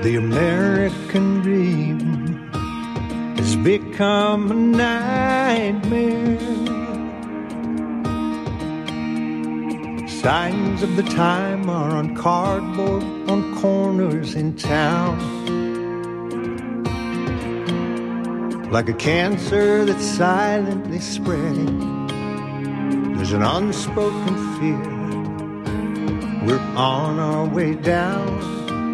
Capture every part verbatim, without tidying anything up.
The American dream has become a nightmare. Signs of the time are on cardboard on corners in town. Like a cancer that's silently spreading, there's an unspoken fear. We're on our way down.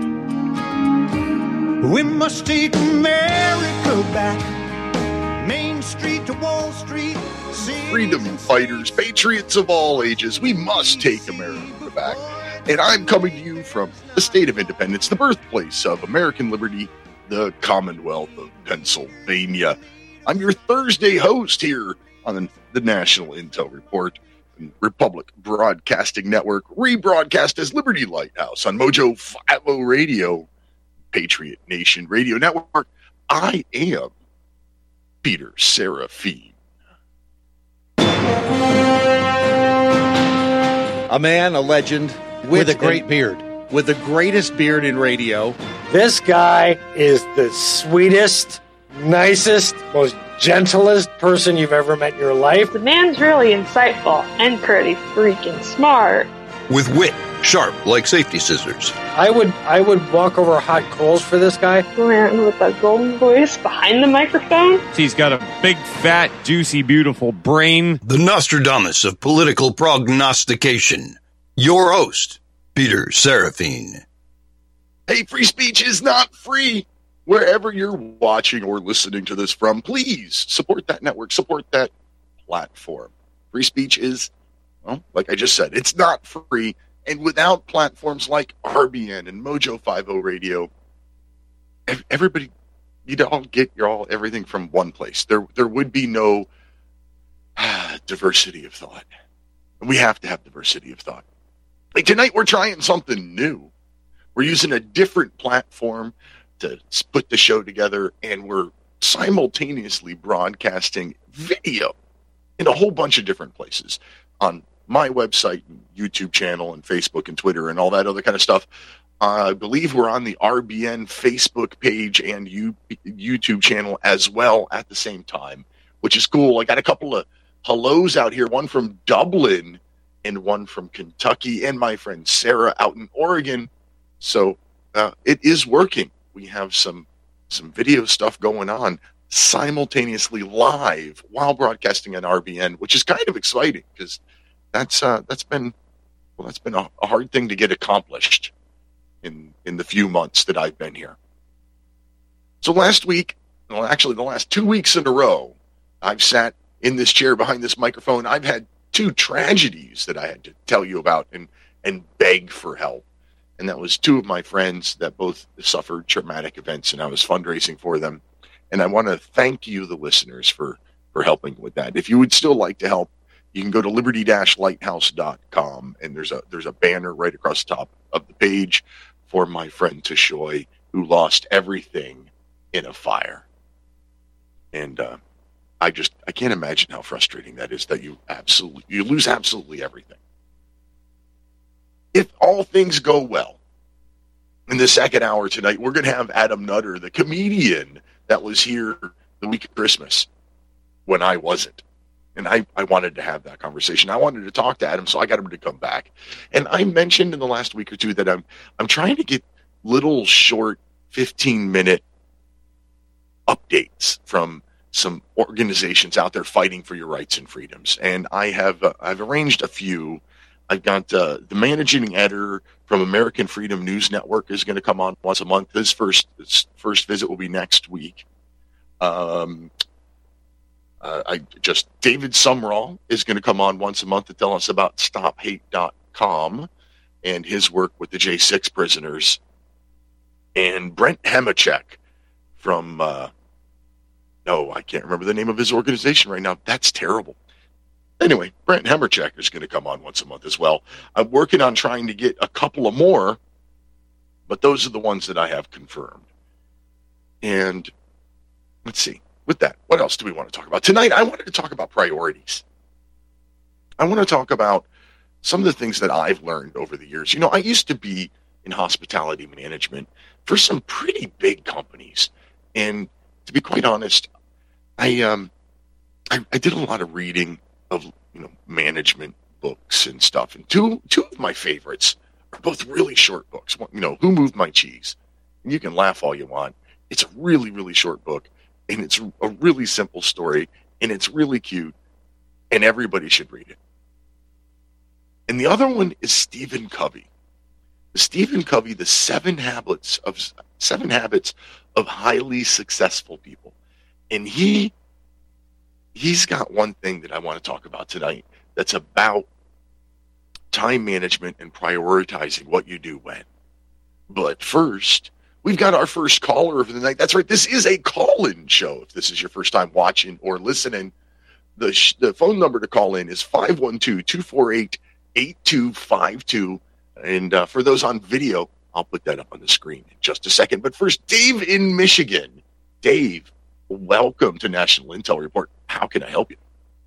We must take America back, Main Street to Wall Street. Freedom fighters, patriots of all ages, we must take America back. And I'm coming to you from the state of independence, the birthplace of American liberty, the Commonwealth of Pennsylvania. I'm your Thursday host here on the National Intel Report, Republic Broadcasting Network, rebroadcast as Liberty Lighthouse on Mojo fifty Radio, Patriot Nation Radio Network. I am Peter Serafine. A man, a legend, with, with a great an, beard. With the greatest beard in radio. This guy is the sweetest, nicest, most gentlest person you've ever met in your life. The man's really insightful and pretty freaking smart. With wit, sharp like safety scissors. I would I would walk over hot coals for this guy. Man with a golden voice behind the microphone. He's got a big, fat, juicy, beautiful brain. The Nostradamus of political prognostication. Your host, Peter Serafine. Hey, free speech is not free. Wherever you're watching or listening to this from, please support that network, support that platform. Free speech is, well, like I just said, it's not free. And without platforms like R B N and Mojo fifty Radio, everybody, you'd all get your all everything from one place. There, there would be no ah, diversity of thought. And we have to have diversity of thought. Like tonight, we're trying something new. We're using a different platform to put the show together, and we're simultaneously broadcasting video in a whole bunch of different places on my website, and YouTube channel, and Facebook and Twitter and all that other kind of stuff. Uh, I believe we're on the R B N Facebook page and U- YouTube channel as well at the same time, which is cool. I got a couple of hellos out here, one from Dublin and one from Kentucky, and my friend Sarah out in Oregon. So uh, it is working. We have some some video stuff going on simultaneously live while broadcasting on R B N, which is kind of exciting because that's uh, that's been well that's been a, a hard thing to get accomplished in in the few months that I've been here. So last week, well, actually the last two weeks in a row, I've sat in this chair behind this microphone. I've had two tragedies that I had to tell you about and and beg for help. And that was two of my friends that both suffered traumatic events, and I was fundraising for them. And I want to thank you, the listeners, for, for helping with that. If you would still like to help, you can go to liberty dash lighthouse dot com, and there's a there's a banner right across the top of the page for my friend Tashoy, who lost everything in a fire. And uh, I just I can't imagine how frustrating that is, that you absolutely you lose absolutely everything. If all things go well, in the second hour tonight, we're going to have Adam Nutter, the comedian that was here the week of Christmas when I wasn't. And I, I wanted to have that conversation. I wanted to talk to Adam, so I got him to come back. And I mentioned in the last week or two that I'm I'm trying to get little short fifteen-minute updates from some organizations out there fighting for your rights and freedoms. And I have uh, I've arranged a few. I've got uh, the managing editor from American Freedom News Network is going to come on once a month. His first his first visit will be next week. Um, uh, I just David Sumrall is going to come on once a month to tell us about stop hate dot com and his work with the J six prisoners. And Brent Hemachek from uh, no, I can't remember the name of his organization right now. That's terrible. Anyway, Brent Hemachek is going to come on once a month as well. I'm working on trying to get a couple of more, but those are the ones that I have confirmed. And let's see, with that, what else do we want to talk about? Tonight, I wanted to talk about priorities. I want to talk about some of the things that I've learned over the years. You know, I used to be in hospitality management for some pretty big companies. And to be quite honest, I um I, I did a lot of reading of you know management books and stuff, and two two of my favorites are both really short books. One, you know, Who Moved My Cheese? And you can laugh all you want. It's a really really short book, and it's a really simple story, and it's really cute, and everybody should read it. And the other one is Stephen Covey. Stephen Covey, The Seven Habits of Seven Habits of Highly Successful People. And he he's got one thing that I want to talk about tonight that's about time management and prioritizing what you do when. But first, we've got our first caller of the night. That's right, this is a call-in show. If this is your first time watching or listening, the sh- the phone number to call in is five one two, two four eight, eight two five two. And uh, for those on video, I'll put that up on the screen in just a second. But first, Dave in Michigan. Dave, welcome to National Intel Report. How can I help you?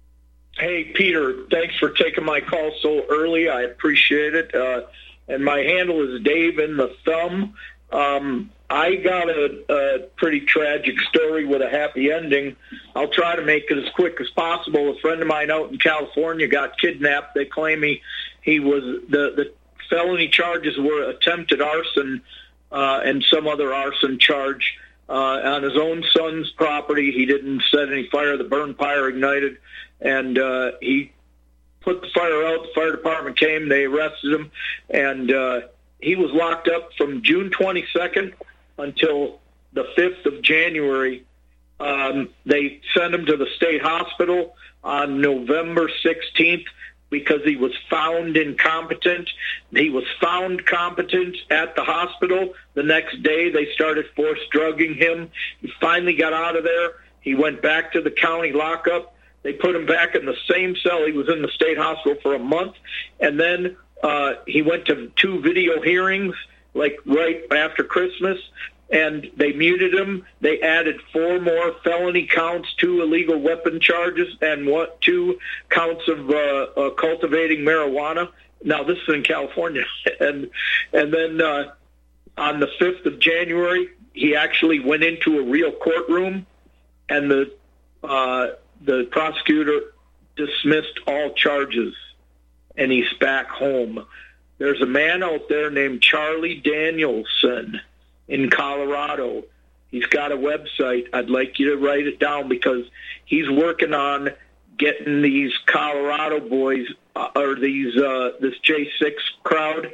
Hey, Peter, thanks for taking my call so early. I appreciate it. Uh, and my handle is Dave in the Thumb. Um, I got a, a pretty tragic story with a happy ending. I'll try to make it as quick as possible. A friend of mine out in California got kidnapped. They claim he, he was the, the felony charges were attempted arson uh, and some other arson charge uh, on his own son's property. He didn't set any fire. The burn pyre ignited, and uh, he put the fire out. The fire department came. They arrested him, and uh, he was locked up from June twenty-second until the fifth of January. Um, they sent him to the state hospital on November sixteenth. Because he was found incompetent. He was found competent at the hospital. The next day, they started force drugging him. He finally got out of there. He went back to the county lockup. They put him back in the same cell. He was in the state hospital for a month. And then uh, he went to two video hearings, like right after Christmas, and they muted him. They added four more felony counts, two illegal weapon charges, and what two counts of uh, uh, cultivating marijuana. Now, this is in California. and and then uh, on the fifth of January, he actually went into a real courtroom, and the uh, the prosecutor dismissed all charges, and he's back home. There's a man out there named Charlie Danielson in Colorado. He's got a website. I'd like you to write it down because he's working on getting these Colorado boys uh, or these uh, this J six crowd.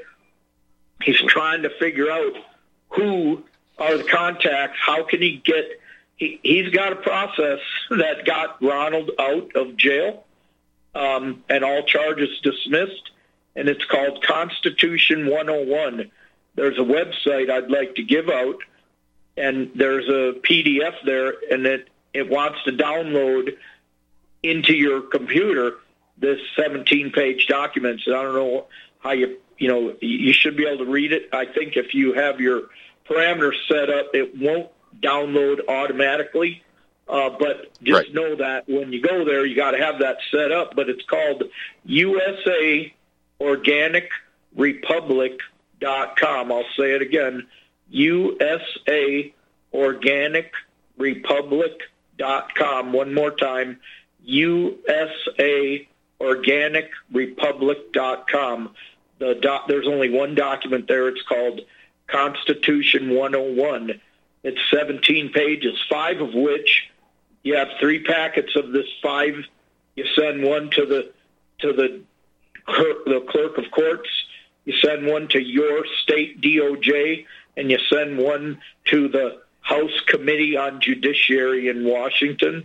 He's trying to figure out who are the contacts. How can he get? He, he's got a process that got Ronald out of jail um, and all charges dismissed, and it's called Constitution one oh one. There's a website I'd like to give out, and there's a P D F there, and it, it wants to download into your computer this seventeen-page document. So I don't know how you, you know, you should be able to read it. I think if you have your parameters set up, it won't download automatically, uh, but just right. know that when you go there, you got to have that set up. But it's called U S A Organic Republic dot com. I'll say it again, U S A Organic Republic dot com. One more time, U S A Organic Republic dot com. The doc, there's only one document there. It's called Constitution one oh one. It's seventeen pages, five of which you have three packets of this five. You send one to the to the the clerk of courts. You send one to your state D O J, and you send one to the House Committee on Judiciary in Washington.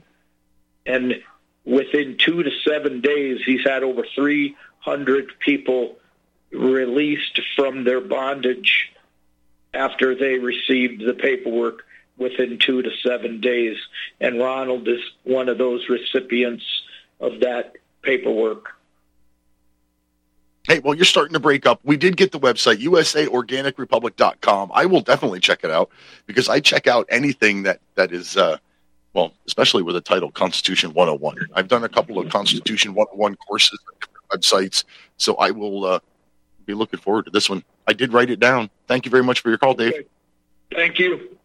And within two to seven days, he's had over three hundred people released from their bondage after they received the paperwork within two to seven days. And Ronald is one of those recipients of that paperwork. Hey, well, you're starting to break up. We did get the website, U S A Organic Republic dot com. I will definitely check it out because I check out anything that, that is, uh, well, especially with the title Constitution one oh one. I've done a couple of Constitution one oh one courses on different websites, so I will uh, be looking forward to this one. I did write it down. Thank you very much for your call, Dave. Okay. Thank you.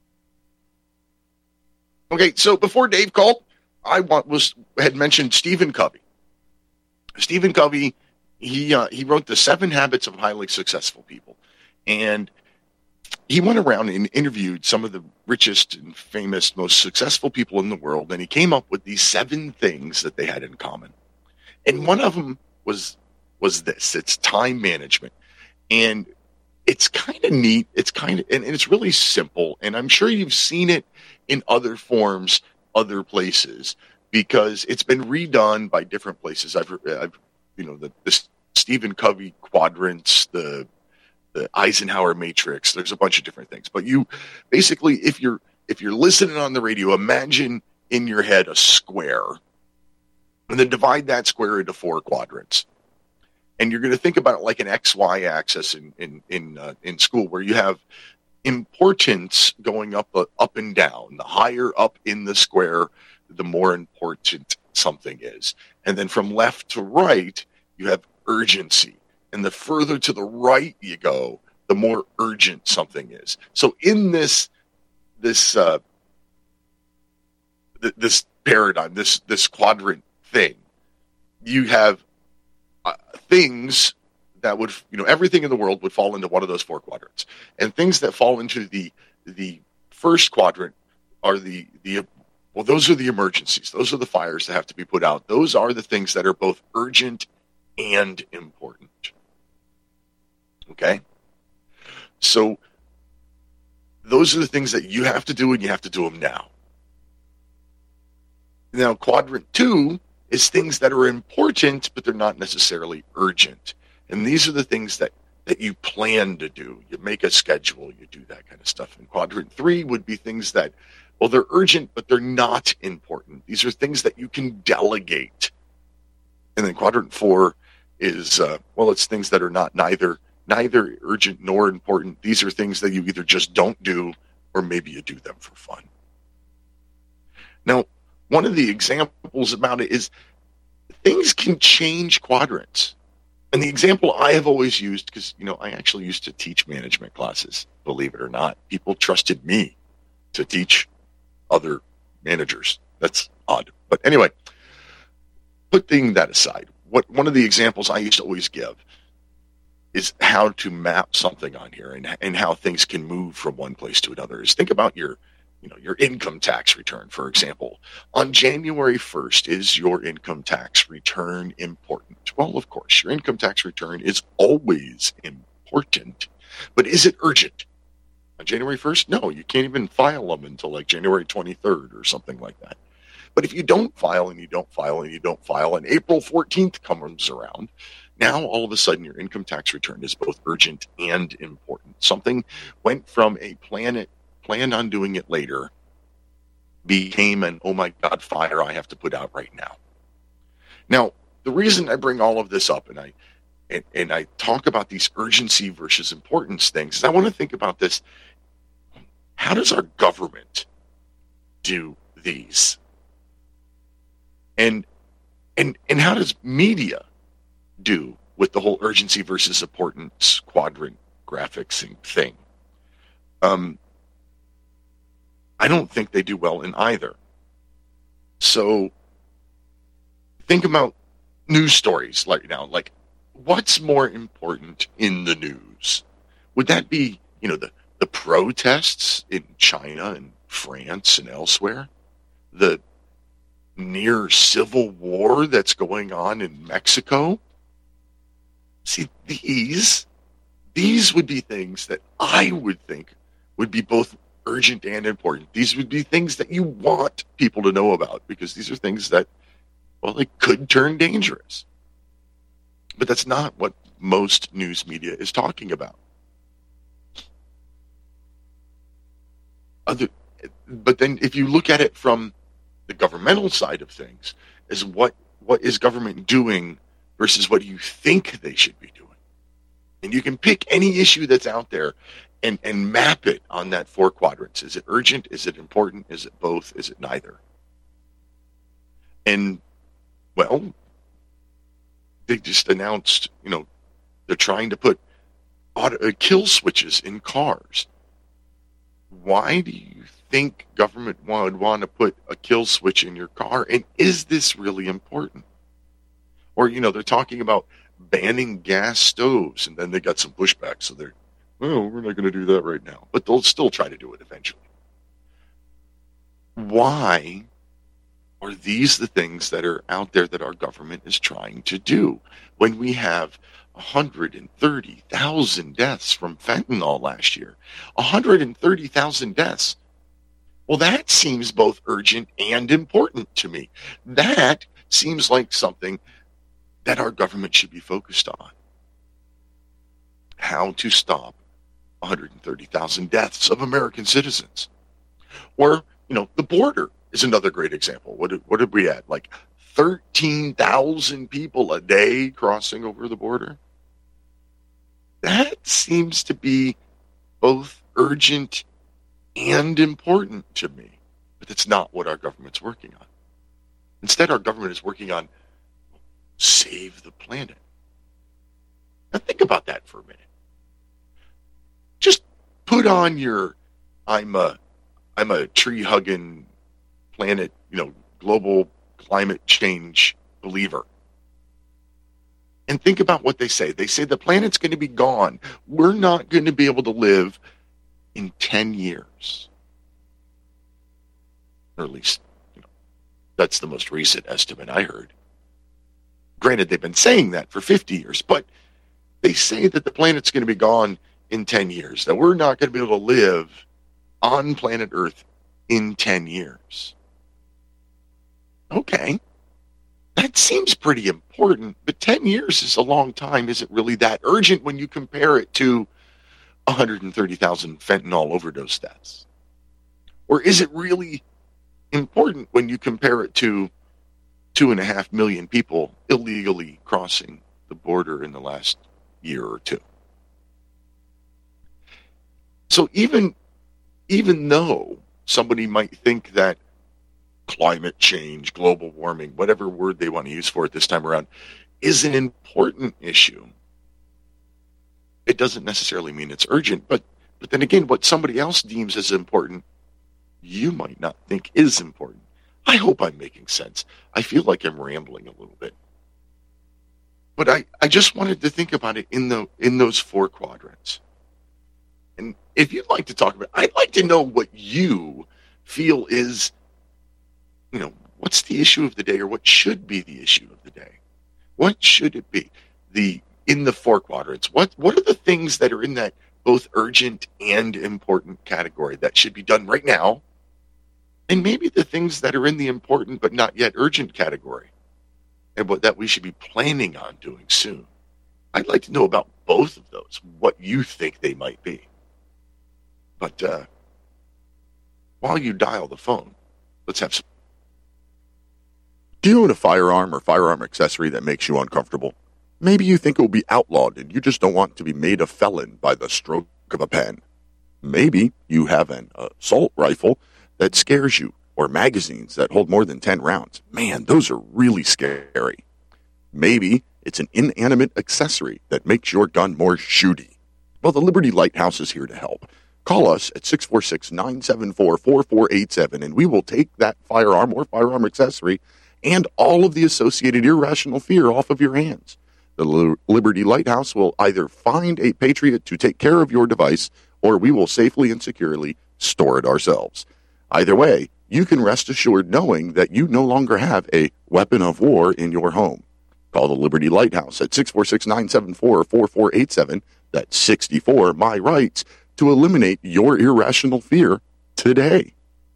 Okay, so before Dave called, I want, was had mentioned Stephen Covey. Stephen Covey, he uh, he wrote The Seven Habits of Highly Successful People, and he went around and interviewed some of the richest and famous, most successful people in the world, and he came up with these seven things that they had in common. And one of them was was this: it's time management, and it's kind of neat. It's kind of and, and it's really simple, and I'm sure you've seen it in other forms, other places, because it's been redone by different places. I've, I've you know, the, the Stephen Covey quadrants, the the Eisenhower matrix. There's a bunch of different things, but you basically, if you're if you're listening on the radio, imagine in your head a square, and then divide that square into four quadrants. And you're going to think about it like an X Y axis in in in uh, in school, where you have importance going up uh, up and down. The higher up in the square, the more important something is. And then from left to right, you have urgency. And the further to the right you go, the more urgent something is. So in this this uh, th- this paradigm, this this quadrant thing, you have uh, things that would, you know, everything in the world would fall into one of those four quadrants. And things that fall into the the first quadrant are the the well, those are the emergencies. Those are the fires that have to be put out. Those are the things that are both urgent and important. Okay? So those are the things that you have to do, and you have to do them now. Now, quadrant two is things that are important, but they're not necessarily urgent. And these are the things that, that you plan to do. You make a schedule, you do that kind of stuff. And quadrant three would be things that, well, they're urgent, but they're not important. These are things that you can delegate. And then quadrant four is, uh, well, it's things that are not neither neither urgent nor important. These are things that you either just don't do, or maybe you do them for fun. Now, one of the examples about it is things can change quadrants. And the example I have always used, because, you know, I actually used to teach management classes, believe it or not. People trusted me to teach other managers. That's odd. But anyway, putting that aside, what one of the examples I used to always give is how to map something on here, and, and how things can move from one place to another. Is think about your, you know, your income tax return, for example. On January first, is your income tax return important? Well, of course, your income tax return is always important, but is it urgent? On January first? No, you can't even file them until like January twenty-third or something like that. But if you don't file and you don't file and you don't file, and April fourteenth comes around, now all of a sudden your income tax return is both urgent and important. Something went from a plan it, plan on doing it later became an, oh my God, fire I have to put out right now. Now, the reason I bring all of this up and I and, and I talk about these urgency versus importance things is I want to think about this. How does our government do these? And and and how does media do with the whole urgency versus importance quadrant graphics and thing? Um, I don't think they do well in either. So think about news stories like now, like what's more important in the news? Would that be, you know, the, the protests in China and France and elsewhere? The near civil war that's going on in Mexico? See, these, these would be things that I would think would be both urgent and important. These would be things that you want people to know about, because these are things that, well, they could turn dangerous. But that's not what most news media is talking about. Other, but then if you look at it from the governmental side of things, is what what is government doing versus what you think they should be doing. And you can pick any issue that's out there and, and map it on that four quadrants. Is it urgent? Is it important? Is it both? Is it neither? And, well, they just announced, you know, they're trying to put auto, uh, kill switches in cars. Why do you think government would want to put a kill switch in your car? And is this really important? Or, you know, they're talking about banning gas stoves, and then they got some pushback. So they're, oh, we're not going to do that right now. But they'll still try to do it eventually. Why are these the things that are out there that our government is trying to do when we have one hundred thirty thousand deaths from fentanyl last year? one hundred thirty thousand deaths. Well, that seems both urgent and important to me. That seems like something that our government should be focused on. How to stop one hundred thirty thousand deaths of American citizens. Or, you know, the border is another great example. What did, what did we at? Like thirteen thousand people a day crossing over the border? That seems to be both urgent and important to me. But it's not what our government's working on. Instead, our government is working on save the planet. Now think about that for a minute. Just put on your I'm a I'm a tree hugging planet, you know, global climate change believer. And think about what they say. They say the planet's going to be gone. We're not going to be able to live in ten years. Or at least, you know, that's the most recent estimate I heard. Granted, they've been saying that for fifty years, but they say that the planet's going to be gone in ten years, that we're not going to be able to live on planet Earth in ten years. Okay. That seems pretty important, but ten years is a long time. Is it really that urgent when you compare it to one hundred thirty thousand fentanyl overdose deaths? Or is it really important when you compare it to two and a half million people illegally crossing the border in the last year or two? So even, even though somebody might think that climate change, global warming, whatever word they want to use for it this time around, is an important issue, it doesn't necessarily mean it's urgent. But, but then again, what somebody else deems as important, you might not think is important. I hope I'm making sense. I feel like I'm rambling a little bit. But I, I just wanted to think about it in the in those four quadrants. And if you'd like to talk about it, I'd like to know what you feel is, you know, what's the issue of the day, or what should be the issue of the day? What should it be? The in the four quadrants, what what are the things that are in that both urgent and important category that should be done right now? And maybe the things that are in the important but not yet urgent category, and what that we should be planning on doing soon. I'd like to know about both of those, what you think they might be. But uh, while you dial the phone, let's have some. Do you own a firearm or firearm accessory that makes you uncomfortable? Maybe you think it will be outlawed and you just don't want to be made a felon by the stroke of a pen. Maybe you have an assault rifle that scares you, or magazines that hold more than ten rounds. Man, those are really scary. Maybe it's an inanimate accessory that makes your gun more shooty. Well, the Liberty Lighthouse is here to help. Call us at six four six, nine seven four, four four eight seven, and we will take that firearm or firearm accessory and all of the associated irrational fear off of your hands. The Liberty Lighthouse will either find a patriot to take care of your device, or we will safely and securely store it ourselves. Either way, you can rest assured knowing that you no longer have a weapon of war in your home. Call the Liberty Lighthouse at six four six, nine seven four, four four eight seven, that's sixty-four, my rights, to eliminate your irrational fear today.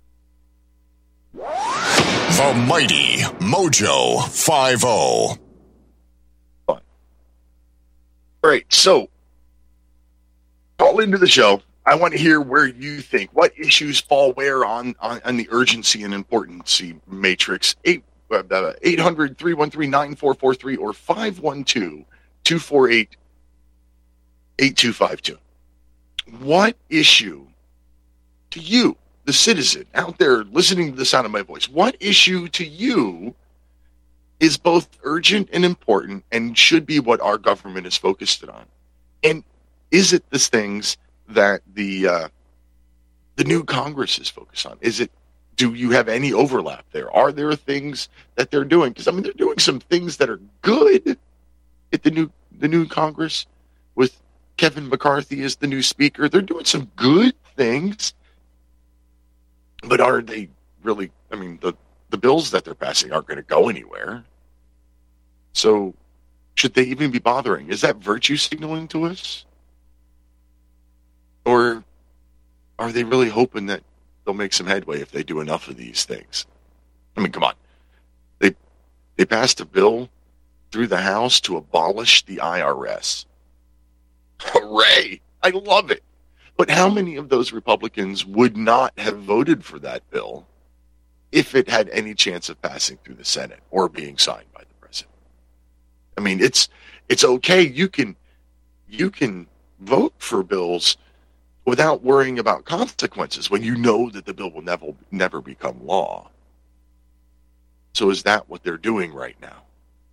The mighty Mojo five oh. All right, so call into the show. I want to hear where you think, what issues fall where on, on, on the urgency and importancy matrix. eight hundred, three one three, nine four four three or five one two, two four eight, eight two five two. What issue to you, the citizen out there listening to the sound of my voice, what issue to you is both urgent and important and should be what our government is focused on? And Is it the things that the uh, the new Congress is focused on? Is it, do you have any overlap there? Are there things that they're doing? Because I mean, they're doing some things that are good at the new the new Congress with Kevin McCarthy as the new speaker. They're doing some good things, but are they really? I mean, the the bills that they're passing aren't going to go anywhere. So, should they even be bothering? Is that virtue signaling to us? Or are they really hoping that they'll make some headway if they do enough of these things? I mean, come on. They they passed a bill through the House to abolish the I R S. Hooray! I love it. But how many of those Republicans would not have voted for that bill if it had any chance of passing through the Senate or being signed by the president? I mean, it's it's okay. You can you can vote for bills without worrying about consequences when you know that the bill will never never become law. So is that what they're doing right now?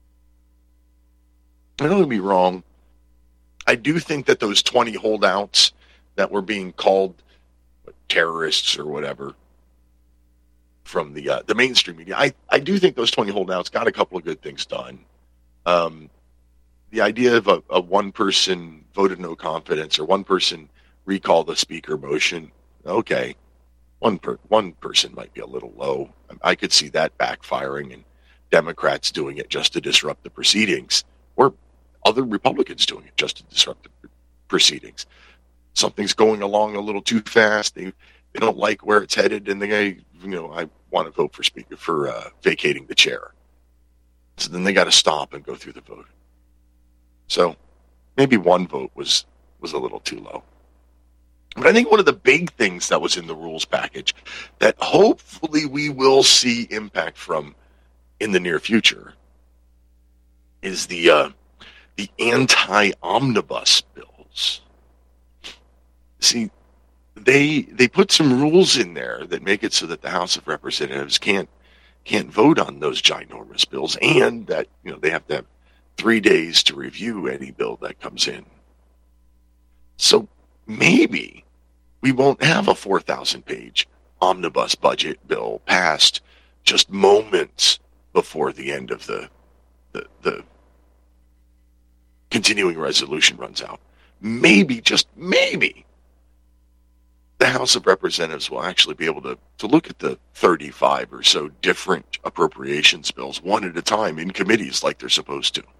I don't get me wrong. I do think that those twenty holdouts that were being called terrorists or whatever from the uh, the mainstream media, I, I do think those twenty holdouts got a couple of good things done. Um, the idea of a, a one-person vote of no confidence or one-person recall the speaker motion, okay, one per, one person might be a little low. I could see that backfiring and Democrats doing it just to disrupt the proceedings, or other Republicans doing it just to disrupt the proceedings. Something's going along a little too fast. They they don't like where it's headed, and they, you know, I want to vote for speaker for uh, vacating the chair. So then they got to stop and go through the vote. So maybe one vote was was a little too low. But I think one of the big things that was in the rules package that hopefully we will see impact from in the near future is the uh, the anti-omnibus bills. See, they they put some rules in there that make it so that the House of Representatives can't can't vote on those ginormous bills, and that, you know, they have to have three days to review any bill that comes in. So maybe we won't have a four thousand page omnibus budget bill passed just moments before the end of the, the the continuing resolution runs out. Maybe, just maybe, the House of Representatives will actually be able to, to look at the thirty-five or so different appropriations bills one at a time in committees like they're supposed to.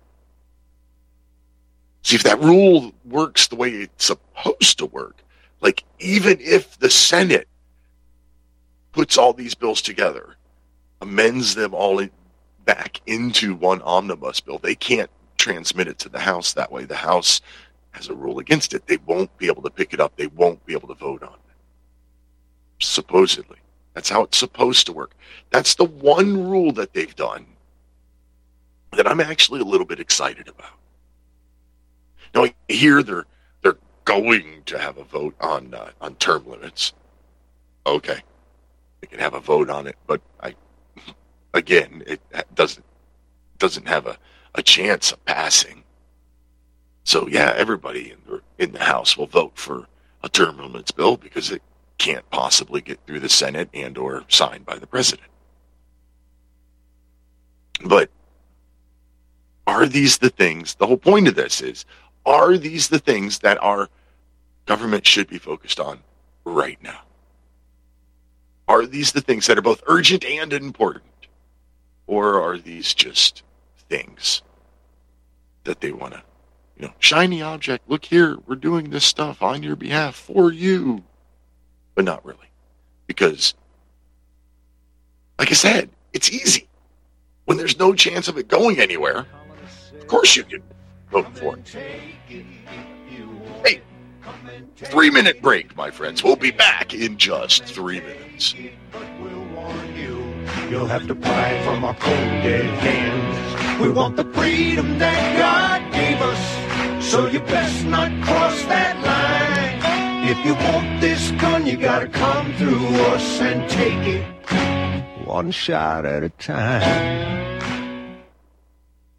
See, if that rule works the way it's supposed to work, like even if the Senate puts all these bills together, amends them all in, back into one omnibus bill, they can't transmit it to the House that way. The House has a rule against it. They won't be able to pick it up. They won't be able to vote on it. Supposedly. That's how it's supposed to work. That's the one rule that they've done that I'm actually a little bit excited about. Now, here they're they're going to have a vote on uh, on term limits. Okay, they can have a vote on it, but I again, it doesn't doesn't have a, a chance of passing. So yeah, everybody in the in the House will vote for a term limits bill because it can't possibly get through the Senate and or signed by the president. But are these the things? The whole point of this is, are these the things that our government should be focused on right now? Are these the things that are both urgent and important? Or are these just things that they want to, you know, shiny object, look here, we're doing this stuff on your behalf for you. But not really. Because, like I said, it's easy. When there's no chance of it going anywhere, of course you can vote for it. Hey, three minute break, my friends. We'll be back in just three minutes. You'll have to pry from our cold dead hands. We want the freedom that God gave us, so you best not cross that line. If you want this gun, you gotta come through us and take it one shot at a time.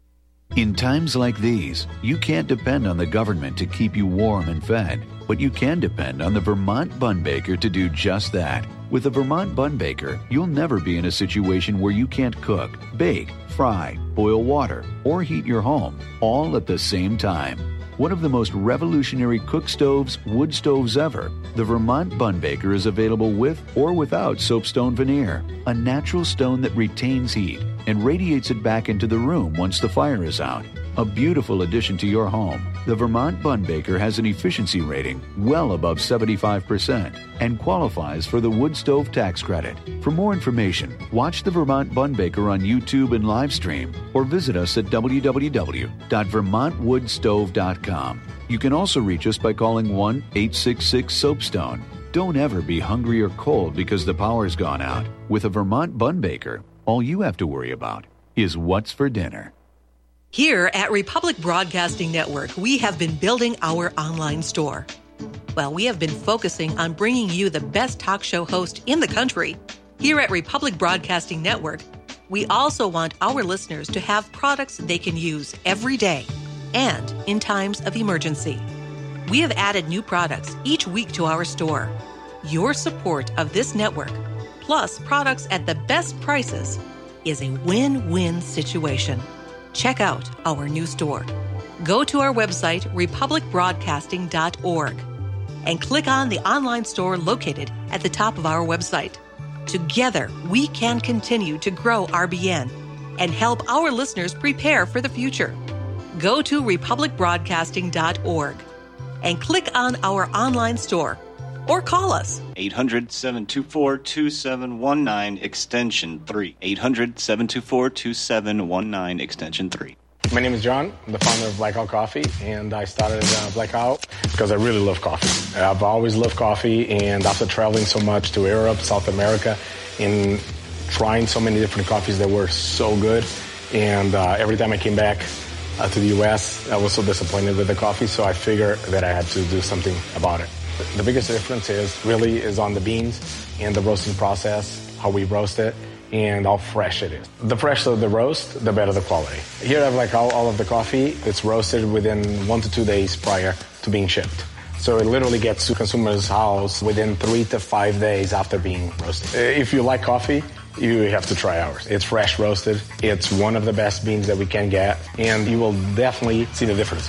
In times like these, you can't depend on the government to keep you warm and fed, but you can depend on the Vermont Bun Baker to do just that. With the Vermont Bun Baker, you'll never be in a situation where you can't cook, bake, fry, boil water, or heat your home, all at the same time. One of the most revolutionary cook stoves, wood stoves ever, the Vermont Bun Baker is available with or without soapstone veneer, a natural stone that retains heat and radiates it back into the room once the fire is out. A beautiful addition to your home, the Vermont Bun Baker has an efficiency rating well above seventy-five percent and qualifies for the wood stove tax credit. For more information, watch the Vermont Bun Baker on YouTube and live stream or visit us at w w w dot vermont wood stove dot com. You can also reach us by calling one eight six six soapstone. Don't ever be hungry or cold because the power's gone out. With a Vermont Bun Baker, all you have to worry about is what's for dinner. Here at Republic Broadcasting Network, we have been building our online store. Well, we have been focusing on bringing you the best talk show host in the country. Here at Republic Broadcasting Network, we also want our listeners to have products they can use every day and in times of emergency. We have added new products each week to our store. Your support of this network, plus products at the best prices, is a win-win situation. Check out our new store. Go to our website, republic broadcasting dot org, and click on the online store located at the top of our website. Together, we can continue to grow R B N and help our listeners prepare for the future. Go to republic broadcasting dot org and click on our online store or call us. eight hundred, seven two four, two seven one nine, extension three. eight hundred, seven two four, two seven one nine, extension three. My name is John. I'm the founder of Blackout Coffee, and I started uh, Blackout because I really love coffee. I've always loved coffee, and after traveling so much to Europe, South America, and trying so many different coffees that were so good, and uh, every time I came back uh, to the U S, I was so disappointed with the coffee, so I figured that I had to do something about it. The biggest difference is really is on the beans and the roasting process, how we roast it, and how fresh it is. The fresher the roast, the better the quality. Here I have like all, all of the coffee. It's roasted within one to two days prior to being shipped. So it literally gets to consumers' house within three to five days after being roasted. If you like coffee, you have to try ours. It's fresh roasted. It's one of the best beans that we can get, and you will definitely see the difference.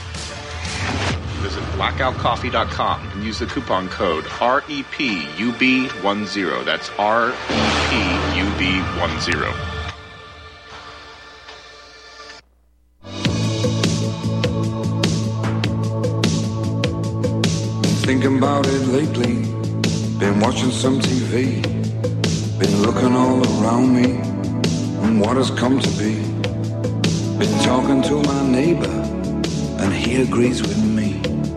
Visit blackout coffee dot com and use the coupon code R E P U B ten. That's R E P U B ten. Thinking about it lately, been watching some T V, been looking all around me and what has come to be. Been talking to my neighbor and he agrees with me.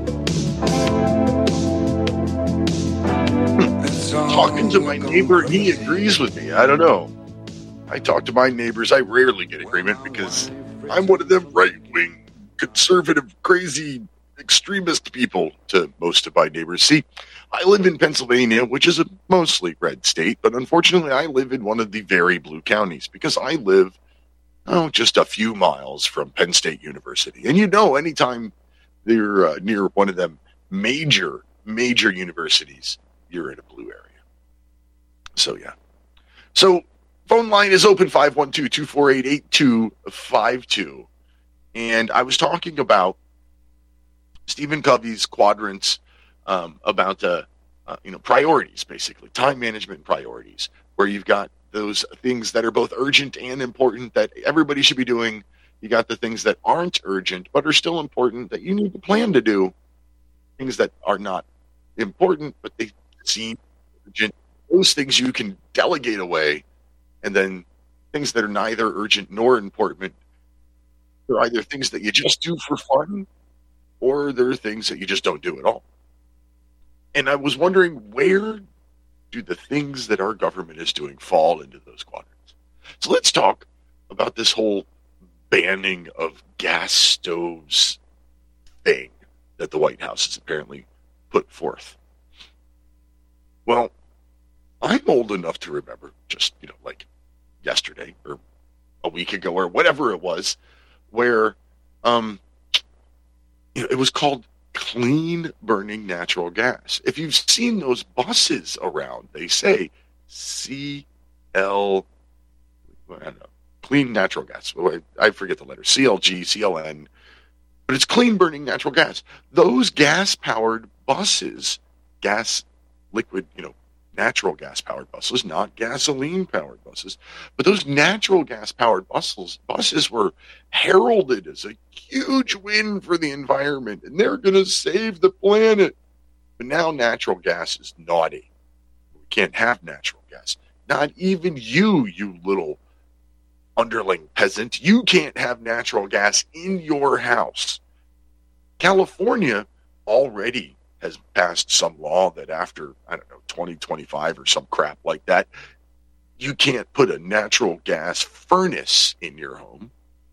Talking to my neighbor, he agrees with me. I don't know. I talk to my neighbors. I rarely get agreement because I'm one of them right-wing, conservative, crazy, extremist people to most of my neighbors. See, I live in Pennsylvania, which is a mostly red state, but unfortunately I live in one of the very blue counties because I live, oh, just a few miles from Penn State University. And you know, anytime you're uh, near one of them major, major universities, you're in a blue area. So, yeah. So, phone line is open, five one two, two four eight, eight two five two. And I was talking about Stephen Covey's quadrants um, about, uh, uh, you know, priorities, basically, time management priorities, where you've got those things that are both urgent and important that everybody should be doing. You got the things that aren't urgent but are still important that you need to plan to do. Things that are not important but they seem urgent. Those things you can delegate away. And then things that are neither urgent nor important are either things that you just do for fun or there are things that you just don't do at all. And I was wondering, where do the things that our government is doing fall into those quadrants? So let's talk about this whole banning of gas stoves thing that the White House has apparently put forth. Well, I'm old enough to remember, just, you know, like yesterday or a week ago or whatever it was, where Um, you know, it was called clean burning natural gas. If you've seen those buses around, they say C L, I don't know, clean natural gas. I forget the letters, C L G, C L N, but it's clean burning natural gas. Those gas powered buses, gas, liquid, you know, natural gas powered buses, not gasoline powered buses, but those natural gas powered buses, buses were heralded as a huge win for the environment, and they're going to save the planet. But now natural gas is naughty. We can't have natural gas. Not even you, you little underling peasant. You can't have natural gas in your house. California already has passed some law that after, I don't know, twenty twenty-five or some crap like that, you can't put a natural gas furnace in your home.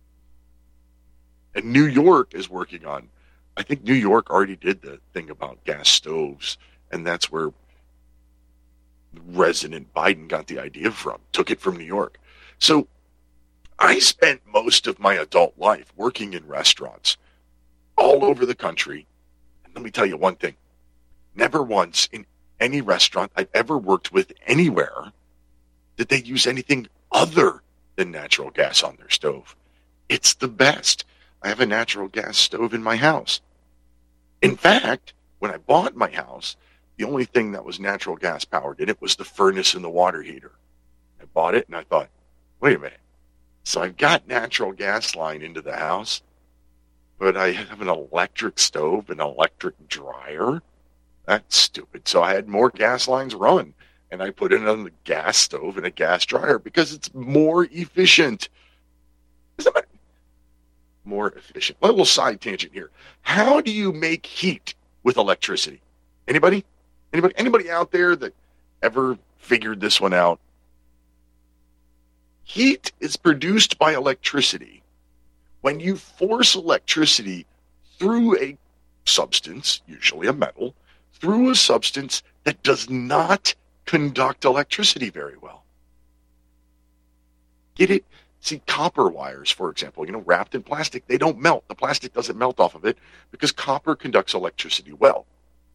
And New York is working on, I think New York already did the thing about gas stoves, and that's where President Biden got the idea from, took it from New York. So I spent most of my adult life working in restaurants all over the country. And let me tell you one thing. Never once in any restaurant I've ever worked with anywhere did they use anything other than natural gas on their stove. It's the best. I have a natural gas stove in my house. In fact, when I bought my house, the only thing that was natural gas powered in it was the furnace and the water heater. I bought it and I thought, wait a minute. So I've got natural gas line into the house, but I have an electric stove, an electric dryer. That's stupid. So I had more gas lines run, and I put it on the gas stove and a gas dryer because it's more efficient. Isn't it more efficient? A little side tangent here. How do you make heat with electricity? Anybody? Anybody? Anybody out there that ever figured this one out? Heat is produced by electricity. When you force electricity through a substance, usually a metal, through a substance that does not conduct electricity very well. Get it? See, copper wires, for example, you know, wrapped in plastic, they don't melt. The plastic doesn't melt off of it because copper conducts electricity well.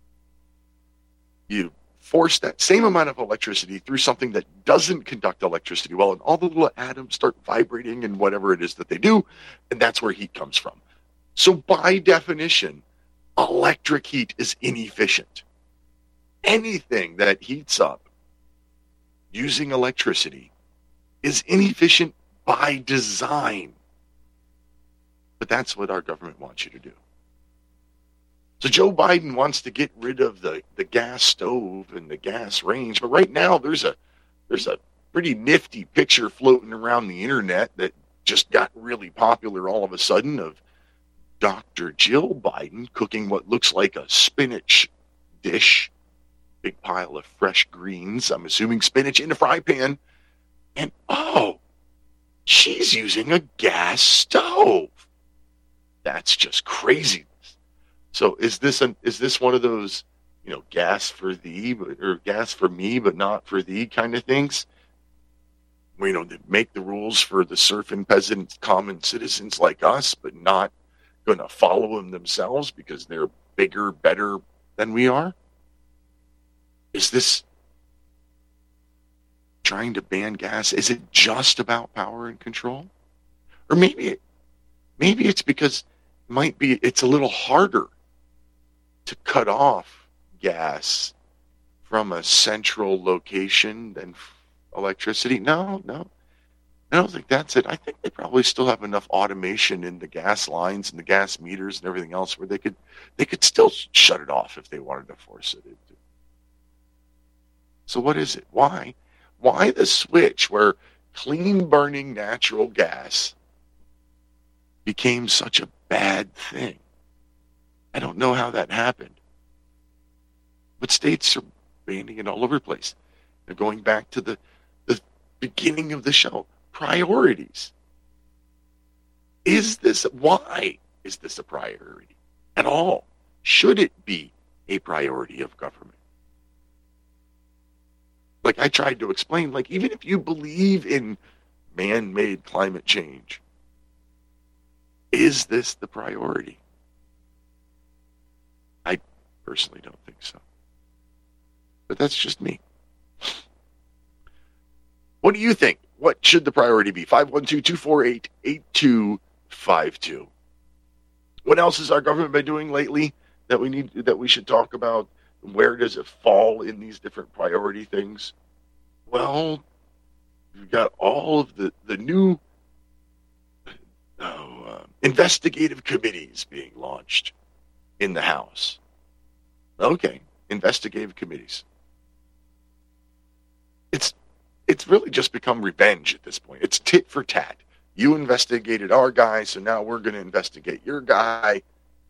You force that same amount of electricity through something that doesn't conduct electricity well, and all the little atoms start vibrating and whatever it is that they do, and that's where heat comes from. So by definition, electric heat is inefficient. Anything that heats up using electricity is inefficient by design. But that's what our government wants you to do. So Joe Biden wants to get rid of the, the gas stove and the gas range, but right now there's a there's a pretty nifty picture floating around the internet that just got really popular all of a sudden of Doctor Jill Biden cooking what looks like a spinach dish, big pile of fresh greens, I'm assuming spinach in a fry pan, and oh, she's using a gas stove. That's just crazy. So is this an, is this one of those, you know, gas for thee but, or gas for me but not for thee kind of things? You know, that make the rules for the serfing peasant common citizens like us, but not going to follow them themselves because they're bigger, better than we are? Is this trying to ban gas? Is it just about power and control? Or maybe it, maybe it's because it might be it's a little harder to cut off gas from a central location than electricity. No, no. I don't think that's it. I think they probably still have enough automation in the gas lines and the gas meters and everything else where they could they could still shut it off if they wanted to force it. So what is it? Why? Why the switch where clean burning natural gas became such a bad thing? I don't know how that happened. But states are banning it all over the place. They're going back to the, the beginning of the show. Priorities. Is this, why is this a priority at all? Should it be a priority of government? Like I tried to explain, like even if you believe in man-made climate change, Is this the priority? I personally don't think so. But that's just me. What do you think? What should the priority be? five one two, two four eight, eight two five two. What else has our government been doing lately that we need that we should talk about? Where does it fall in these different priority things? Well, we've got all of the, the new oh, uh, investigative committees being launched in the House. Okay, investigative committees. It's it's really just become revenge at this point. It's tit for tat. You investigated our guy, so now we're going to investigate your guy.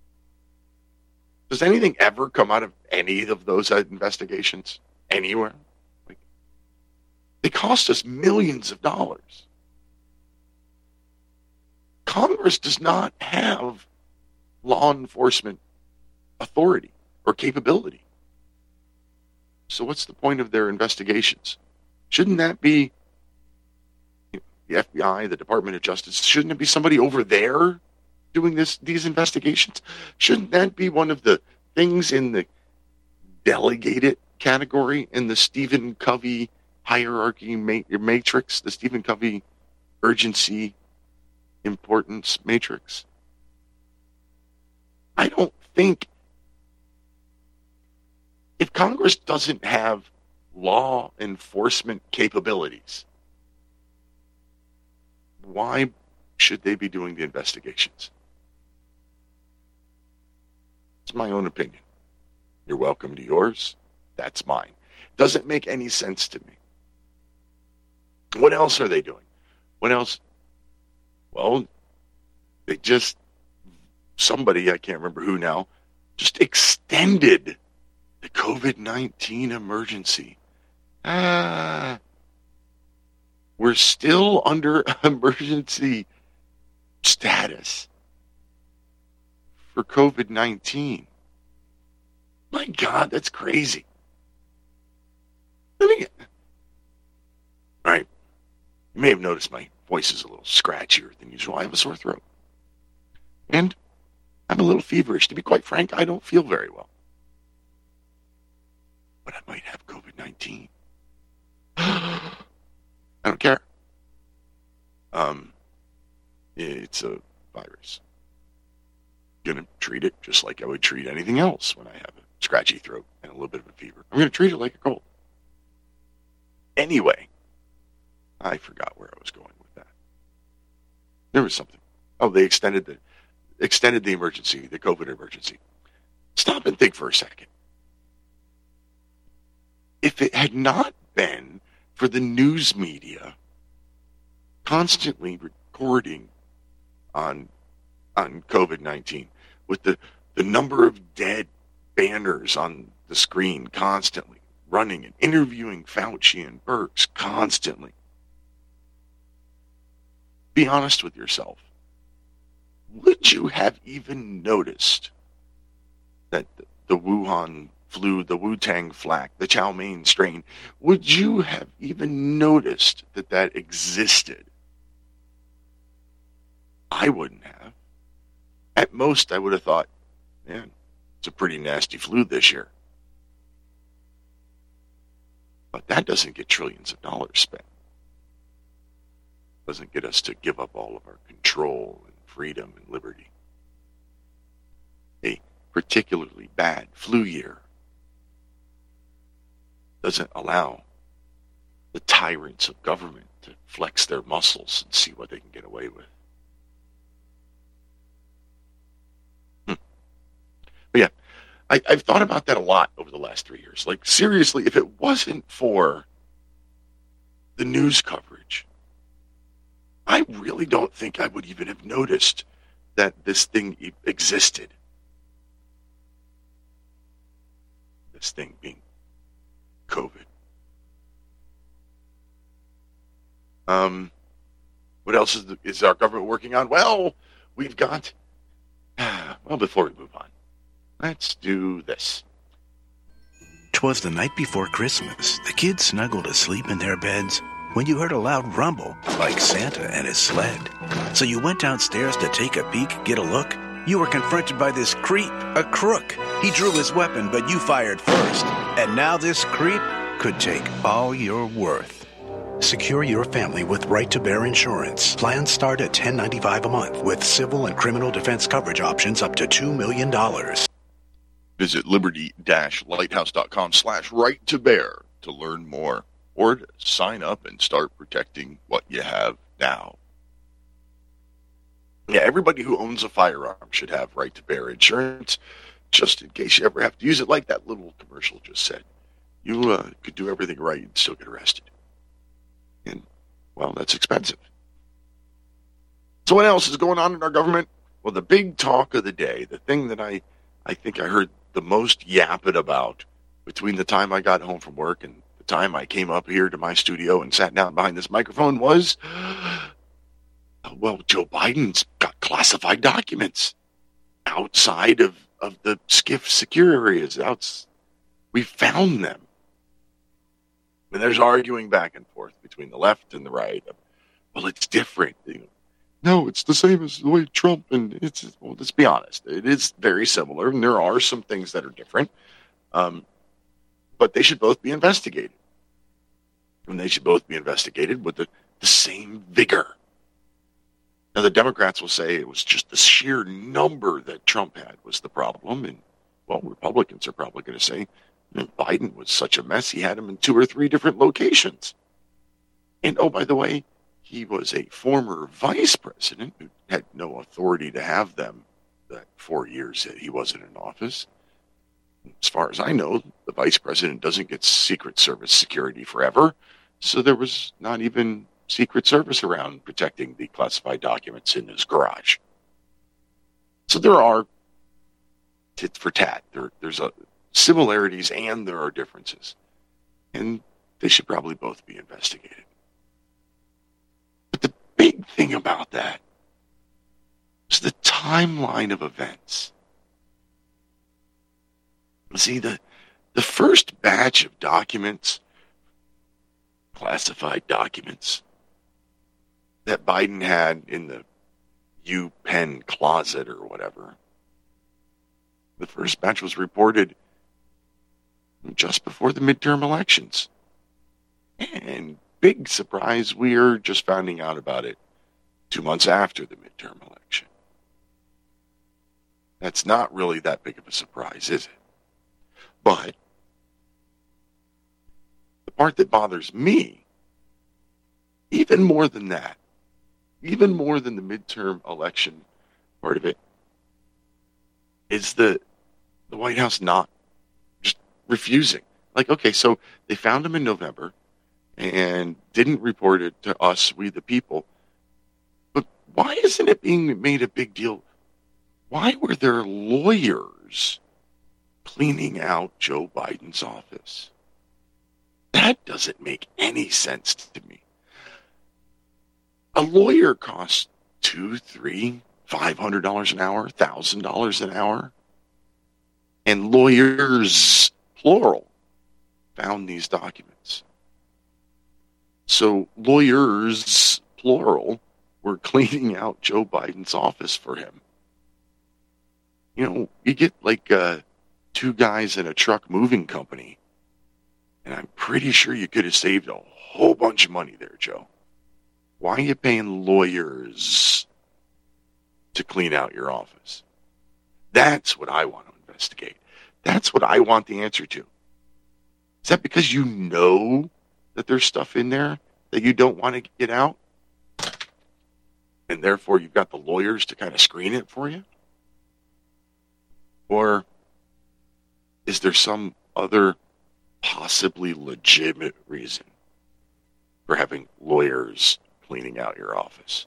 Does anything ever come out of any of those investigations anywhere? Like, they cost us millions of dollars. Congress does not have law enforcement authority or capability. So what's the point of their investigations? Shouldn't that be the F B I, the Department of Justice? Shouldn't it be somebody over there doing this these investigations? Shouldn't that be one of the things in the delegated category in the Stephen Covey hierarchy ma- matrix, the Stephen Covey urgency importance matrix? I don't think, if Congress doesn't have law enforcement capabilities, why should they be doing the investigations? It's my own opinion. You're welcome to yours. That's mine. Doesn't make any sense to me. What else are they doing? What else? Well, they just, somebody, I can't remember who now, just extended the covid nineteen emergency. Ah, we're still under emergency status for covid nineteen. My God, that's crazy. Let me get... All right. You may have noticed my voice is a little scratchier than usual. I have a sore throat. And I'm a little feverish. To be quite frank, I don't feel very well. But I might have covid nineteen. I don't care. Um, it's a virus. Gonna treat it just like I would treat anything else when I have a scratchy throat and a little bit of a fever. I'm gonna treat it like a cold. Anyway, I forgot where I was going with that. There was something. Oh, they extended the extended the emergency, the COVID emergency. Stop and think for a second. If it had not been for the news media constantly recording on on covid nineteen with the, the number of dead banners on the screen constantly running and interviewing Fauci and Birx constantly, be honest with yourself. Would you have even noticed that the, the Wuhan flu, the Wu-Tang flak, the chow mein strain, would you have even noticed that that existed? I wouldn't have. At most, I would have thought, man, it's a pretty nasty flu this year. But that doesn't get trillions of dollars spent. Doesn't get us to give up all of our control and freedom and liberty. A particularly bad flu year doesn't allow the tyrants of government to flex their muscles and see what they can get away with. Hmm. But yeah, I, I've thought about that a lot over the last three years. Like, seriously, if it wasn't for the news coverage, I really don't think I would even have noticed that this thing e- existed. This thing being COVID. Um, what else is, the, is our government working on? Well, we've got... Well, before we move on, let's do this. 'Twas the night before Christmas. The kids snuggled asleep in their beds when you heard a loud rumble, like Santa and his sled. So you went downstairs to take a peek, get a look. You were confronted by this creep, a crook. He drew his weapon, but you fired first. And now this creep could take all your worth. Secure your family with Right to Bear Insurance. Plans start at ten dollars and ninety-five cents a month with civil and criminal defense coverage options up to two million dollars. Visit liberty-lighthouse.com slash right to bear to learn more or to sign up and start protecting what you have now. Yeah, everybody who owns a firearm should have right to bear insurance, just in case you ever have to use it, like that little commercial just said. You uh, could do everything right and still get arrested. And, well, that's expensive. So what else is going on in our government? Well, the big talk of the day, the thing that I, I think I heard the most yapping about between the time I got home from work and the time I came up here to my studio and sat down behind this microphone was, well, Joe Biden's got classified documents outside of, of the SCIF secure areas. Outs, we found them. And there's arguing back and forth between the left and the right. Well, it's different. You know, no, it's the same as the way Trump, and it's, well, let's be honest. It is very similar, and there are some things that are different. Um, but they should both be investigated. And they should both be investigated with the, the same vigor. Now, the Democrats will say it was just the sheer number that Trump had was the problem. And, well, Republicans are probably going to say, Biden was such a mess, he had him in two or three different locations. And, oh, by the way, he was a former vice president who had no authority to have them that four years that he wasn't in office. As far as I know, the vice president doesn't get Secret Service security forever, so there was not even Secret Service around protecting the classified documents in his garage. So there are tit for tat. There, there's a similarities and there are differences. And they should probably both be investigated. But the big thing about that is the timeline of events. See, the, the first batch of documents, classified documents, that Biden had in the U-Pen closet or whatever, the first batch was reported just before the midterm elections. And big surprise, we're just finding out about it two months after the midterm election. That's not really that big of a surprise, is it? But the part that bothers me, even more than that, even more than the midterm election part of it, is the the White House not just refusing. Like, okay, so they found him in November and didn't report it to us, we the people. But why isn't it being made a big deal? Why were there lawyers cleaning out Joe Biden's office? That doesn't make any sense to me. A lawyer costs two, three, five hundred dollars an hour, thousand dollars an hour, and lawyers, plural, found these documents. So lawyers, plural, were cleaning out Joe Biden's office for him. You know, you get like uh, two guys in a truck moving company, and I'm pretty sure you could have saved a whole bunch of money there, Joe. Why are you paying lawyers to clean out your office? That's what I want to investigate. That's what I want the answer to. Is that because you know that there's stuff in there that you don't want to get out? And therefore you've got the lawyers to kind of screen it for you? Or is there some other possibly legitimate reason for having lawyers cleaning out your office?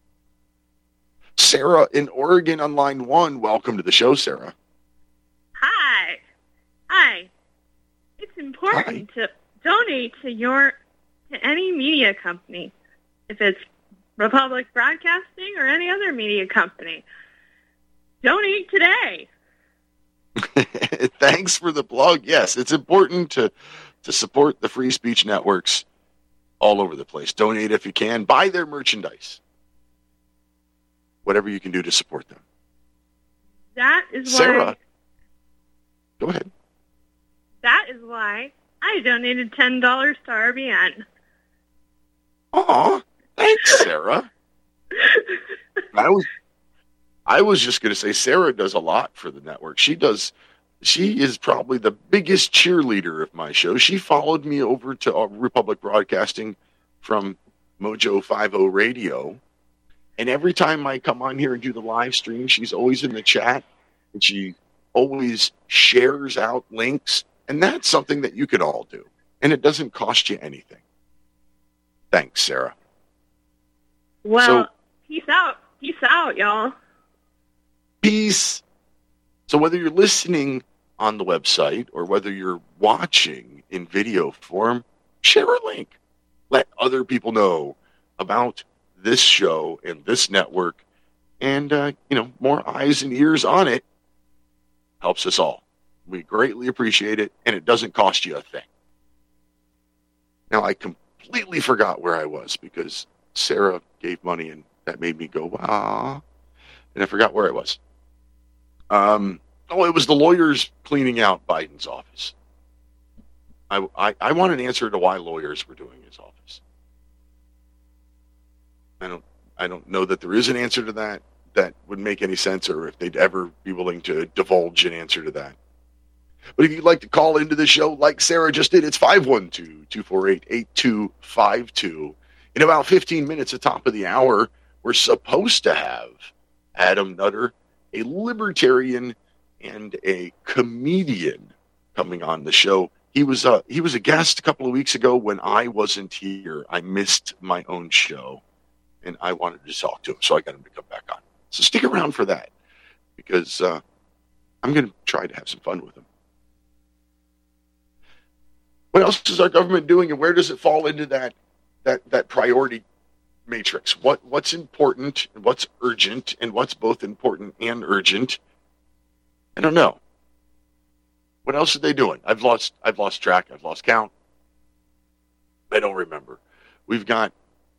Sarah in Oregon on line one. Welcome to the show, Sarah. Hi. Hi. It's important Hi. to donate to your to any media company, if it's Republic Broadcasting or any other media company. Donate today. Thanks for the plug. Yes, it's important to to support the free speech networks all over the place. Donate if you can. Buy their merchandise. Whatever you can do to support them. That is Sarah, why. Go ahead. That is why I donated ten dollars to R B N. Aw, thanks, Sarah. I was, I was just going to say, Sarah does a lot for the network. She does. She is probably the biggest cheerleader of my show. She followed me over to uh, Republic Broadcasting from Mojo fifty Radio. And every time I come on here and do the live stream, she's always in the chat. And she always shares out links. And that's something that you can all do. And it doesn't cost you anything. Thanks, Sarah. Well, So- peace out. Peace out, y'all. Peace. So whether you're listening on the website or whether you're watching in video form, share a link. Let other people know about this show and this network, and uh, you know, more eyes and ears on it helps us all. We greatly appreciate it, and it doesn't cost you a thing. Now, I completely forgot where I was because Sarah gave money, and that made me go, ah, and I forgot where I was. Um, oh, it was the lawyers cleaning out Biden's office. I, I, I want an answer to why lawyers were doing his office. I don't I don't know that there is an answer to that that would make any sense, or if they'd ever be willing to divulge an answer to that. But if you'd like to call into the show like Sarah just did, it's five one two, two four eight, eight two five two. In about fifteen minutes at the top of the hour, we're supposed to have Adam Nutter, a libertarian and a comedian, coming on the show. He was a, he was a guest a couple of weeks ago when I wasn't here. I missed my own show, and I wanted to talk to him, so I got him to come back on. So stick around for that, because uh, I'm going to try to have some fun with him. What else is our government doing, and where does it fall into that that that priority matrix? What what's important, and what's urgent, and what's both important and urgent? I don't know. What else are they doing? I've lost I've lost track. I've lost count. I don't remember. We've got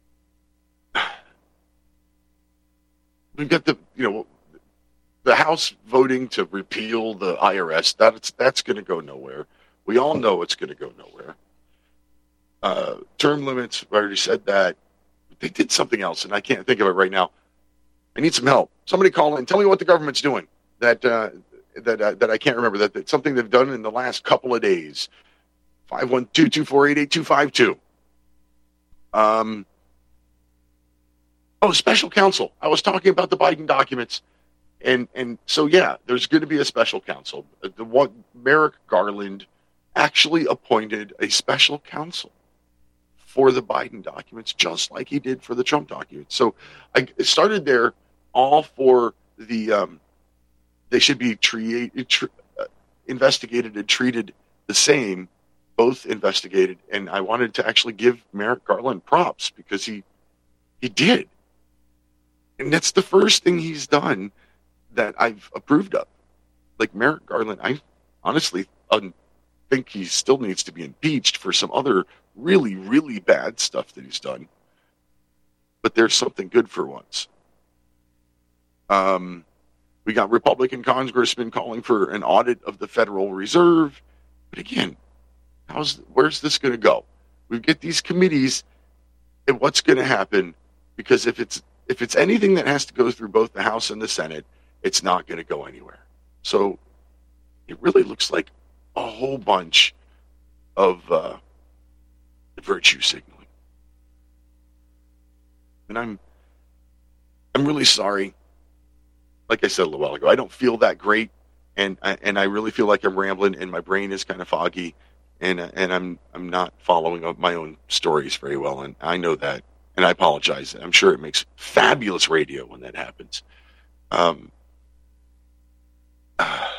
we've got the you know the House voting to repeal the I R S. That's that's going to go nowhere. We all know it's going to go nowhere. Uh, term limits. I already said that. They did something else, and I can't think of it right now. I need some help. Somebody call in. Tell me what the government's doing. That uh, that uh, that I can't remember. That that's something they've done in the last couple of days. Five one two two four eight eight two five two. Um. Oh, special counsel. I was talking about the Biden documents, and and so yeah, there's going to be a special counsel. The one Merrick Garland actually appointed a special counsel for the Biden documents, just like he did for the Trump documents. So I started there, all for the um, they should be tre- tre- uh, investigated and treated the same, both investigated. And I wanted to actually give Merrick Garland props because he he did, and that's the first thing he's done that I've approved of. Like Merrick Garland, I honestly um, think he still needs to be impeached for some other really, really bad stuff that he's done. But there's something good for once. Um, we got Republican congressmen calling for an audit of the Federal Reserve. But again, how's where's this going to go? We get these committees, and what's going to happen? Because if it's if it's anything that has to go through both the House and the Senate, it's not going to go anywhere. So it really looks like a whole bunch of uh, virtue signaling. And I'm I'm really sorry. Like I said a little while ago, I don't feel that great, and I, and I really feel like I'm rambling, and my brain is kind of foggy, and and I'm I'm not following up my own stories very well, and I know that, and I apologize. I'm sure it makes fabulous radio when that happens. Um. Uh,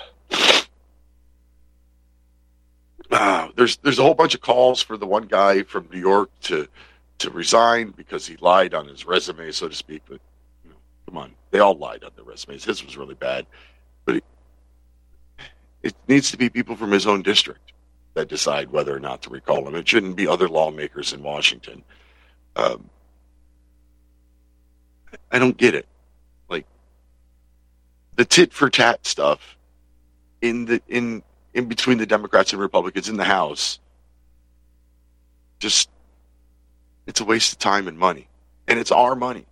Uh, there's there's a whole bunch of calls for the one guy from New York to to resign because he lied on his resume, so to speak. But you know, come on, they all lied on their resumes. His was really bad, but it, it needs to be people from his own district. that decide whether or not to recall him. It shouldn't be other lawmakers in Washington. Um, I don't get it. Like the tit for tat stuff in the in in between the Democrats and Republicans in the House, just it's a waste of time and money, and it's our money.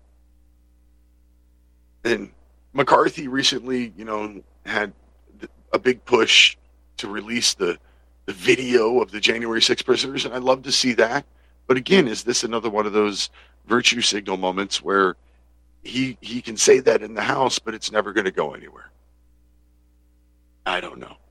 And McCarthy recently, you know, had a big push to release the the video of the January sixth prisoners, and I'd love to see that. But again, is this another one of those virtue signal moments where he he can say that in the House, but it's never going to go anywhere? I don't know.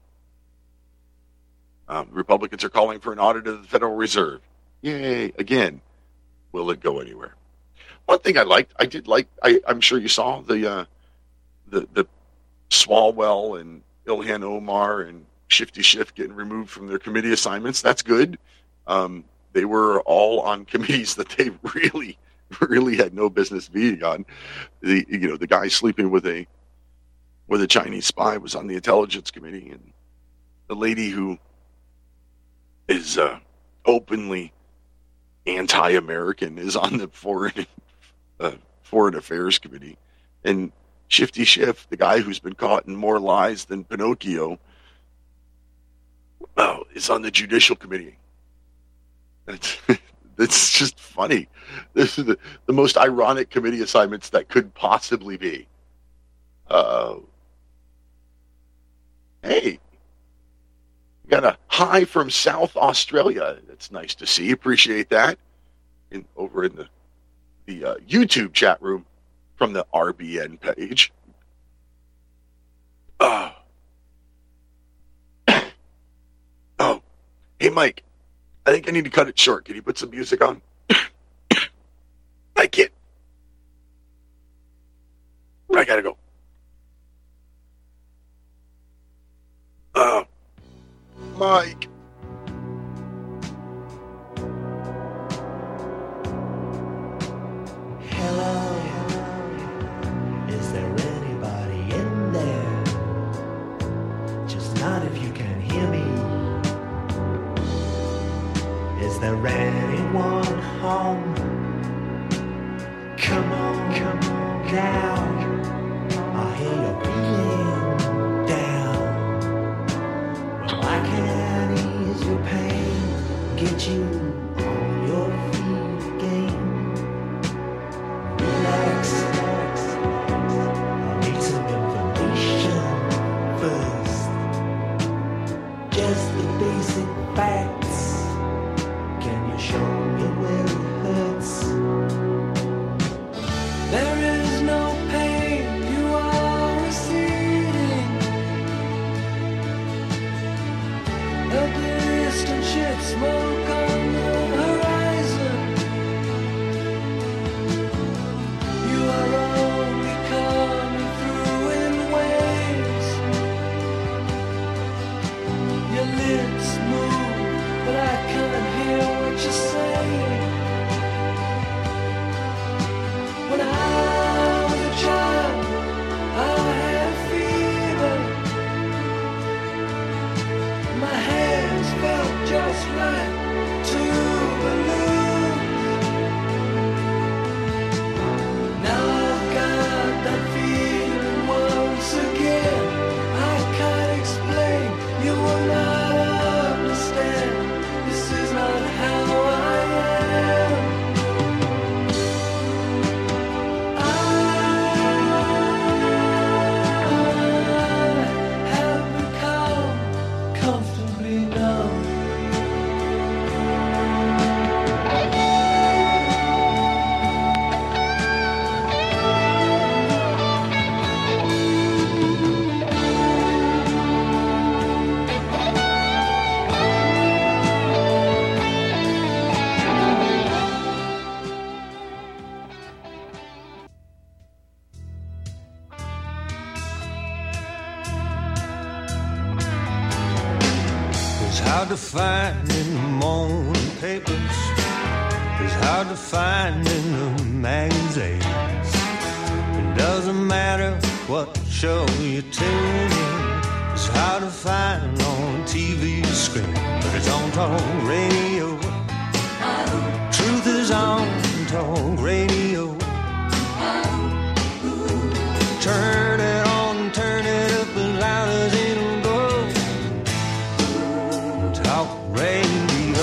Um, Republicans are calling for an audit of the Federal Reserve. Yay! Again, will it go anywhere? One thing I liked, I did like, I, I'm sure you saw the uh, the the Swalwell and Ilhan Omar and Shifty Schiff getting removed from their committee assignments. That's good. Um, they were all on committees that they really, really had no business being on. The you know the guy sleeping with a with a Chinese spy was on the Intelligence Committee, and the lady who is uh, openly anti-American is on the Foreign uh, Foreign Affairs Committee, and Shifty Schiff, the guy who's been caught in more lies than Pinocchio, oh, is on the Judicial Committee. That's that's just funny. This is the, the most ironic committee assignments that could possibly be. Uh, hey, we got a hi from South Australia. That's nice to see. Appreciate that. In over in the the uh, YouTube chat room from the R B N page. Uh, oh, hey Mike. I think I need to cut it short. Can you put some music on? I can't. I gotta go. Uh, Mike. Hello. Is there anybody in there? Just not if you can hear me. Is there anyone home? Come on, come on now. I hear you're feeling down. Well, I can ease your pain, get you on your feet again. Relax, relax. I'll need some information first. Just the basic facts. Can you show me where it hurts? There is no pain, you are receding. A distant ship, smoke on the horizon. You are only coming through in waves. Your lips move, but I can't hear what you're saying. When I was a child, I had fever. My hands felt just like two balloons. Now I've got that feeling once again. I can't explain, you will not understand. This is not how I am. It's hard to find in the morning papers. It's hard to find in the magazines. It doesn't matter what show you tune in. It's hard to find on T V screen, but it's talk radio. Truth is on talk radio. Turn it on, turn it up as loud as it'll go. Talk radio.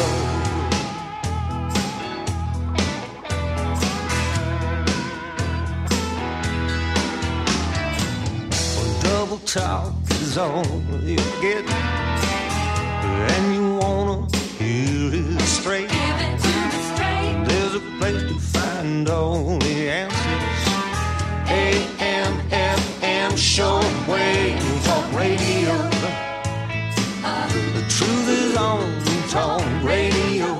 Well, double talk is all you get, and you wanna hear it straight. Give it to me straight. There's a place to find all the answers. A M F M shortwave talk radio. The truth is on talk radio.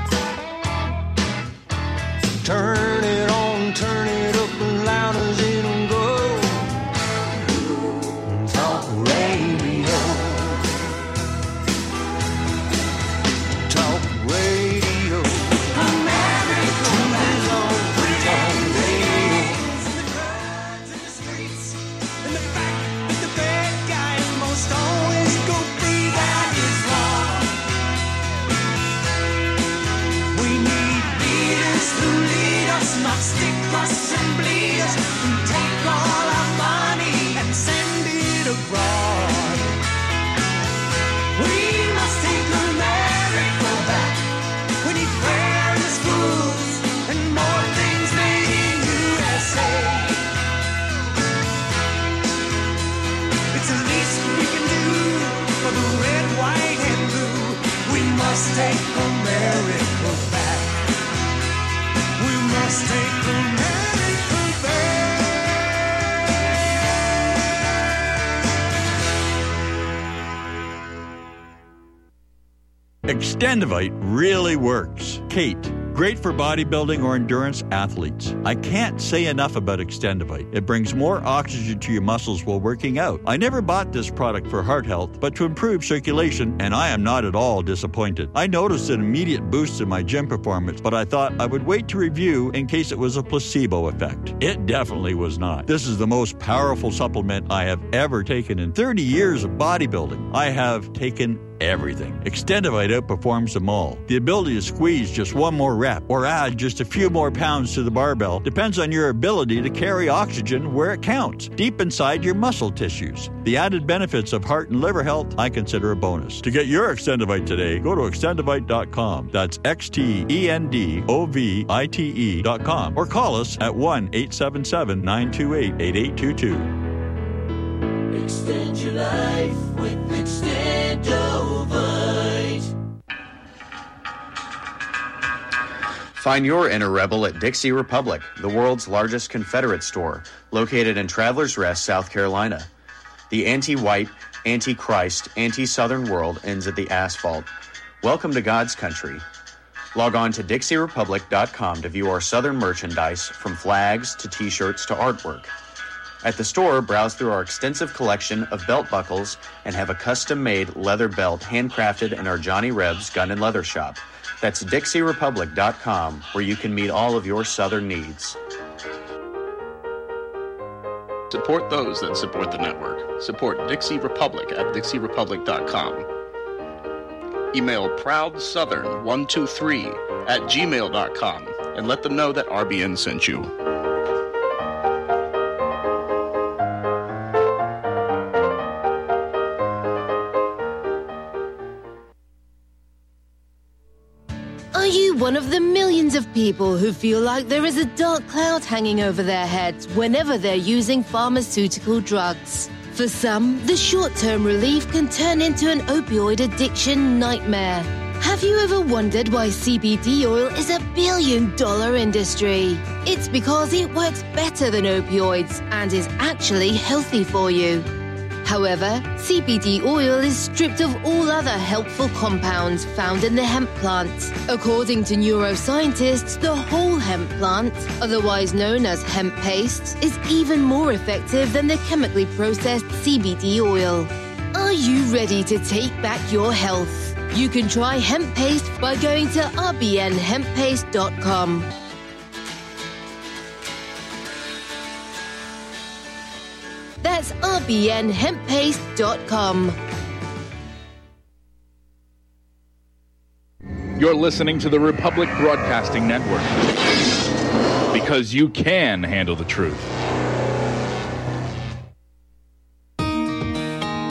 Turn it on, turn it up as loud as it'll go. Talk radio. Talk radio. America. Truth is on talk radio. And the fact that the bad guys must always go free, that is wrong. We need leaders who lead us, not stick us and bleed us, who take all our money and send it abroad. We must take America back. We need fairness, schools, and more things made in U S A. It's the least we can do for the red, white, and blue. We must take America back. We must take America back. Extendivite really works. Kate, great for bodybuilding or endurance athletes. I can't say enough about Extendivite. It brings more oxygen to your muscles while working out. I never bought this product for heart health, but to improve circulation, and I am not at all disappointed. I noticed an immediate boost in my gym performance, but I thought I would wait to review in case it was a placebo effect. It definitely was not. This is the most powerful supplement I have ever taken in thirty years of bodybuilding. I have taken everything. Extendivite outperforms them all. The ability to squeeze just one more rep or add just a few more pounds to the barbell depends on your ability to carry oxygen where it counts, deep inside your muscle tissues. The added benefits of heart and liver health I consider a bonus. To get your Extendivite today, go to extendivite dot com. That's X T E N D O V I T E dot com or call us at one eight seven seven, nine two eight, eight eight two two. Extend your life with Extendovite. Find your inner rebel at Dixie Republic, the world's largest Confederate store, located in Travelers Rest, South Carolina. The anti-white, anti-Christ, anti-Southern world ends at the asphalt. Welcome to God's country. Log on to dixie republic dot com to view our Southern merchandise, from flags to t-shirts to artwork. At the store, browse through our extensive collection of belt buckles and have a custom-made leather belt handcrafted in our Johnny Rebs Gun and Leather Shop. That's dixie republic dot com, where you can meet all of your Southern needs. Support those that support the network. Support Dixie Republic at dixie republic dot com. Email proud southern one two three at gmail dot com and let them know that R B N sent you. Are you one of the millions of people who feel like there is a dark cloud hanging over their heads whenever they're using pharmaceutical drugs? For some, the short-term relief can turn into an opioid addiction nightmare. Have you ever wondered why C B D oil is a billion-dollar industry? It's because it works better than opioids and is actually healthy for you. However, C B D oil is stripped of all other helpful compounds found in the hemp plant. According to neuroscientists, the whole hemp plant, otherwise known as hemp paste, is even more effective than the chemically processed C B D oil. Are you ready to take back your health? You can try hemp paste by going to r b n hemp paste dot com. That's r b n hemp paste dot com. You're listening to the Republic Broadcasting Network. Because you can handle the truth.